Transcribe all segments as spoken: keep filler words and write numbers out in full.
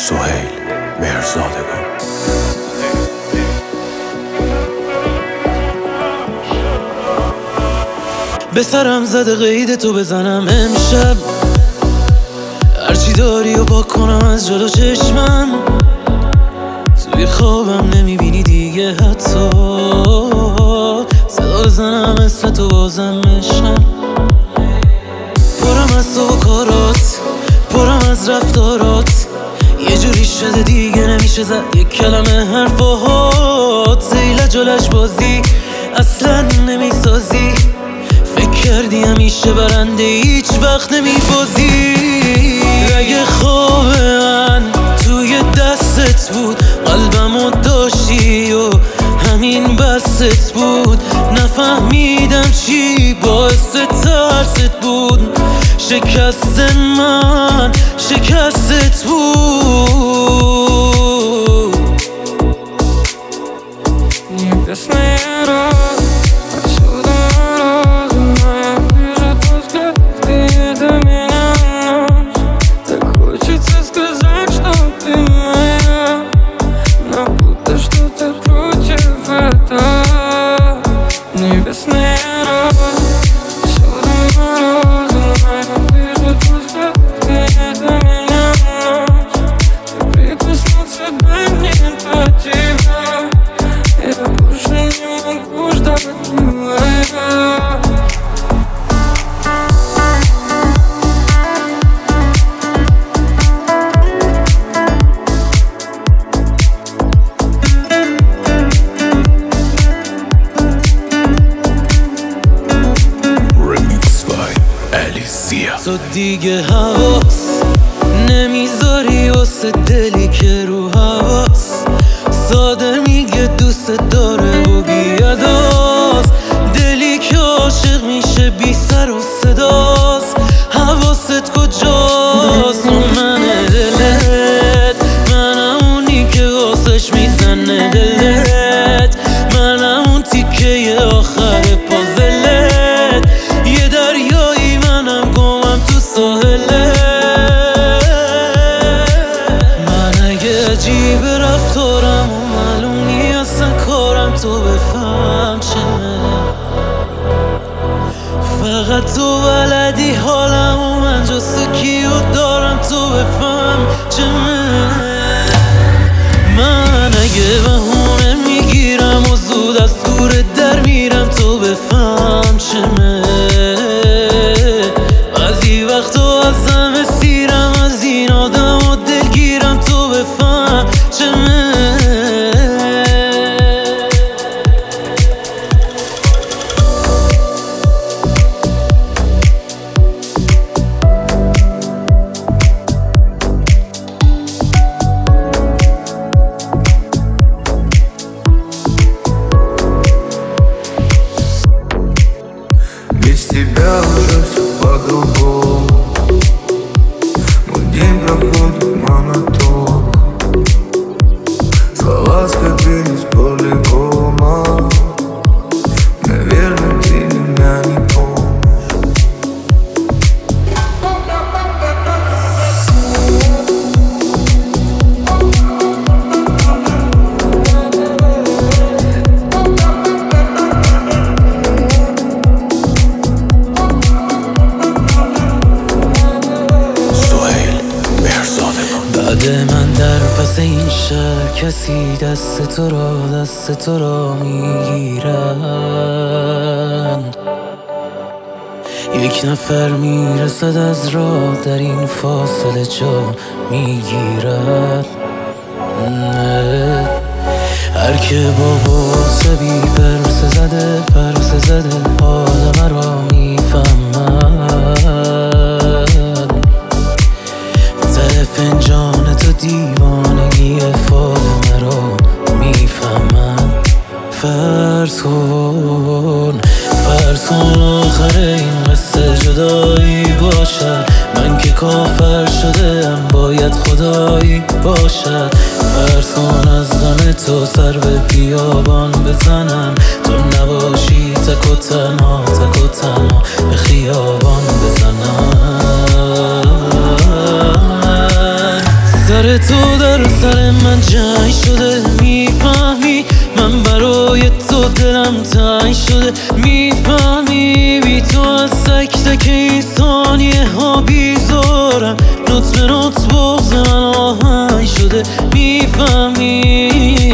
سهیل مهرزادگان. به سرم زده قید تو بزنم امشب، هرچی داری و پاک کنم از جلو چشمم. توی خوابم نمیبینی دیگه حتی، صدا بزنم اسم تو بازم عشقم. پرم از تو و کارات، پرم از رفتارات، یه جوری شده دیگه نمیشه زد یک کلمه حرفات. زیل جلش بازی اصلا نمیسازی، فکر کردی همیشه برنده هیچ وقت نمیبازی. اگه خواب من توی دستت بود، قلبمو داشتی و همین بست بود. نفهمیدم چی باعث ترست بود، شکست من شکستت بود. Nigdy nie raz, отсюда разумная вижу твой взгляд, ты до меня ночь. Так хочется сказать, что ты моя, но будто что-то против этого. Небесный раз, отсюда разумная вижу твой взгляд, ты до меня ночь. Ты прикоснуться дай мне до тебя, я больше не могу ждать, милая. Remix by Alicia. تو دیگه حواس نمیذاری واسه دلی که رو حواس، ساده میگه دوست داره و بیاداست. دلی که عاشق میشه بی سر و صداست، حواست کجاست؟ اون منه دلت، منم اونی که واسش میزنه دلت، منم اون تیکه آخر پازلت. یه دریایی منم گمم تو ساحلت. من اگه عجیب رفتارم و معلوم نی اصلا کارم، تو بفهم چمه. فقط تو بلدی حالم و من جست کیو دارم، تو بفهم چمه. من اگه بهونه میگیرم و زود از دورت در میرم، تو بفهم چمه. بعضی وقتا ازم اسیرم، از این آدم و دلگیرم، تو بفهم چمه. Без тебя уже все по-другому, мой день проходит монотонно. Слова скопились полигома, наверное, ты меня не помнишь. سهیل مهرزادگان. بعد من در پس این شهر کسی دست تو را دست تو را میگیرن. یک نفر میرسد از راه، در این فاصله جا میگیرد. هر که با باسه بی پرسه زده پرسه زده حال مرا میفهمد. ته فنجان تو دیوانگی فال مرا میفهمد. فرض کن فرض کن آخر این قصه جدایی باشد، من که کافر شده ام باید خدایی باشد. فرض کن از غم تو سر به بیابان بزنم، تو نباشی تک و تنها تک و تنها به خیابان بزنم. سر مثل تو در سر من جنگ شده. میفهمی من برای تو دلم تنگ شده. میفهمی بی تو از تک تک این ثانیه ها بیزارم. نوت به نوت بغض من آهنگ شده. میفهمی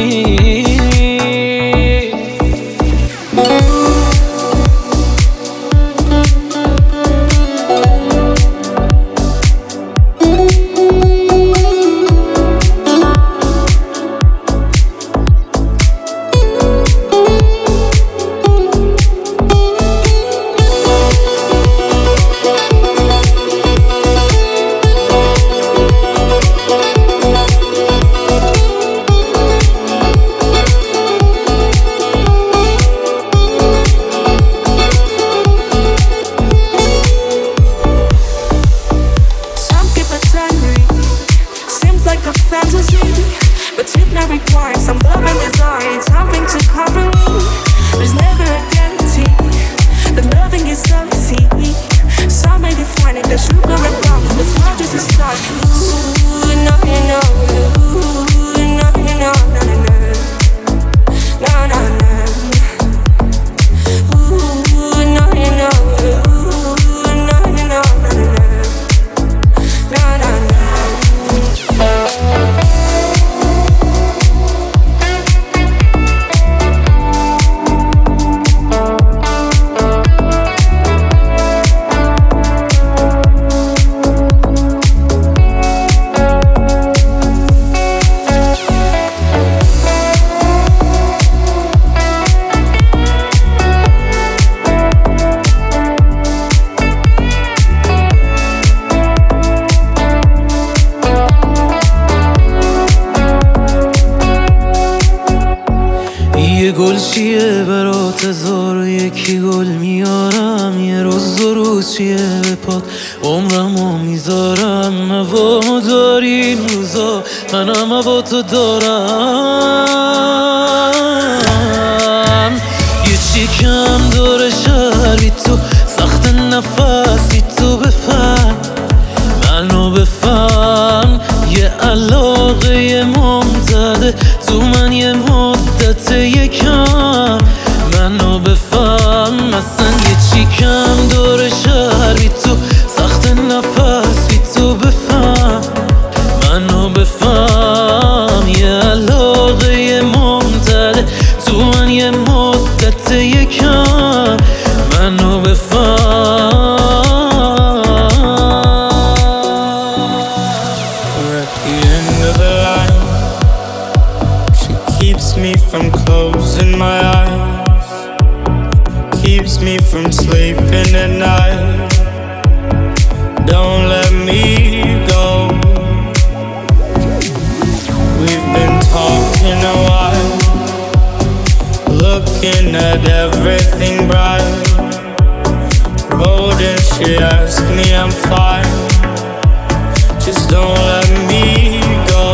but it now requires some love and desire, something to cover me. There's never a guarantee that loving is so easy. Some may define it as sugar and rum, but it's not just a start. Ooh, no, you know, ooh, no, you know, no, no, no, no, no, no. Ooh, no, you know, ooh, no, you know, no, no, no, no, no, no. یه گل چیه برات هزار و یکی گل میارم. یه روز دو روز چیه به پات عمرمو میذارم. هوا داری این روزا منم هوا تو دارم. یه چی کم داره شهر بی تو سخت نفس بی تو بفهم منو بفهم. یه علاقه ممتده تو من یه مدت یکم منو بفهم. مثلا یه چی کم داره شهر بی تو سخت نفس بی تو بفهم منو بفهم. یه علاقه ممتده تو من یه مدت یکم منو بفهم. Keeps me from closing my eyes, keeps me from sleeping at night. Don't let me go. We've been talking a while, looking at everything bright. Road and she asked me I'm fine, just don't let me go.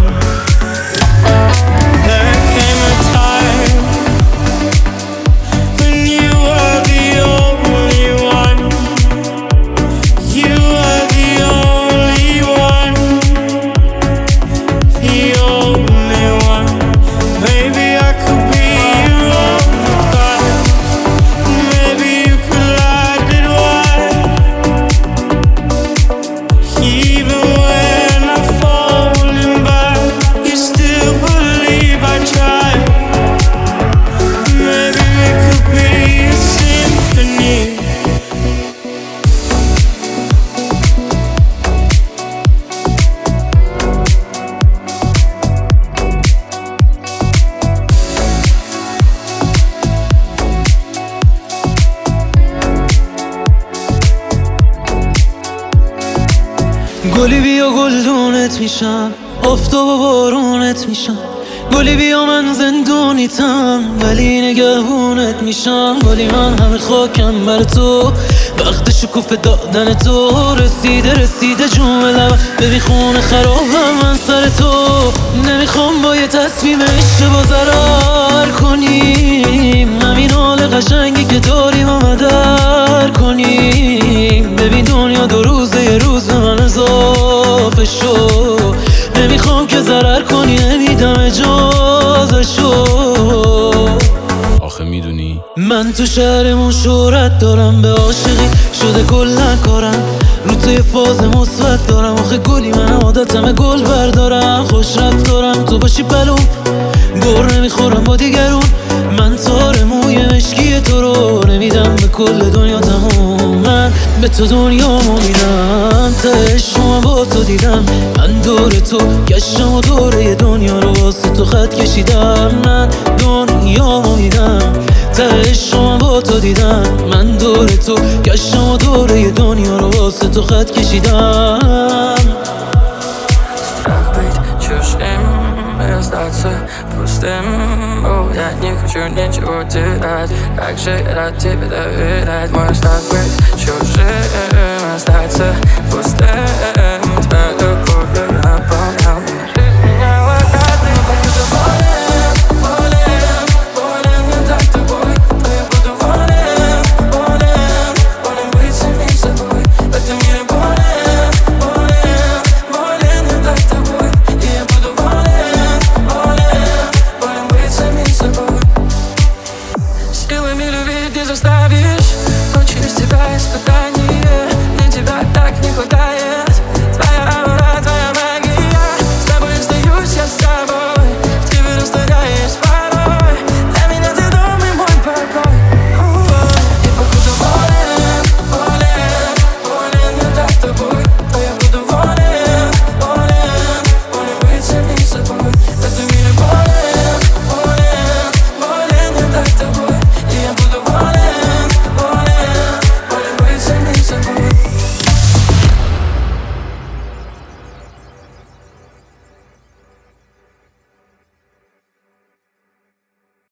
گلی بیا گلدونت میشم، آفتاب و بارونت میشم. گلی بیا من زندونیتم ولی نگهبونت میشم. گلی من همه خاکم بر تو، وقت شکوفه دادن تو رسیده رسیده جون لبم. ببین خونه خرابم من سر تو، نمیخوام با یه تصمیم اشتباه ضرر کنیم. همین حال قشنگی که داریم و مدر کنیم. ببین دنیا دو روزه یه روز به من اضافه شو. نمیخوام من تو شهرمون شهرت دارم، به عاشقی شده کلا کارم، رو توی فاز مثبت دارم. آخه گلی من عادتمه گل بردارم، خوش رفتارم تو باشی پلوم، گر نمیخورم با دیگرون. من تار موی مشکی تو رو نمیدم به کل دنیا تموم، من به تو دنیامو میدم، ته شما با تو دیدم. من دور تو گشتم و دوره دنیا رو واسه تو خط کشیدم، من دنیامو میدم، ته شما با تو دیدم. من دور تو گشتم و دوره دنیا رو واسه تو خط کشیدم. Strach być чужим, остаться пустым. О, я не хочу ничего терять, как же рад тебе доверять. Мой страх быть чужим, остаться пустым. Твоя любовь наполнял меня. Жизнь меняла каждый день. Буду болен, болен, болен не так тобой. Но я буду болен, болен, болен быть самим собой. В этом мире болен, болен, болен не так тобой. И я буду болен, болен, болен быть самим собой. Силами любить не заставишь, но через тебя испытание. Мне тебя так не хватает.